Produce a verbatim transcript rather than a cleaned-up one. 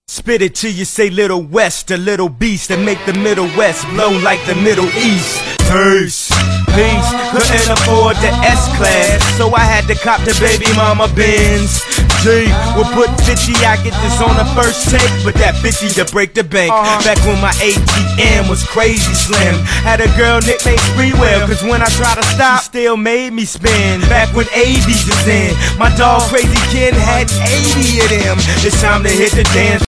Spit it till you say Little West, a little beast that make the Middle West blow like the Middle East. Peace, peace, couldn't afford the S-Class, so I had to cop the baby mama Benz. G, we'll put fifty, I get this on the first take, but that fifty to break the bank. Back when my A T M was crazy slim, had a girl nicknamed Spreewell, cause when I try to stop, she still made me spin. Back when A B's was in, my dog Crazy Ken had eighty of them. It's time to hit the dance